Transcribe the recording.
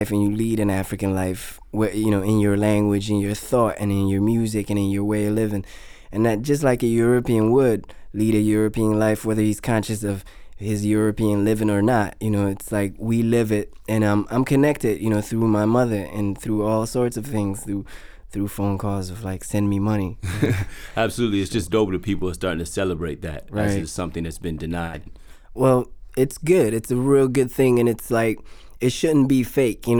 and you lead an African life, where in your language, in your thought, and in your music, and in your way of living, and that just like a European would lead a European life, whether he's conscious of his European living or not. It's like we live it, and I'm connected, through my mother and through all sorts of things, through phone calls of like send me money. Absolutely, it's just dope that people are starting to celebrate that. Right. This is something that's been denied. Well, it's good. It's a real good thing, and it's like it shouldn't be fake.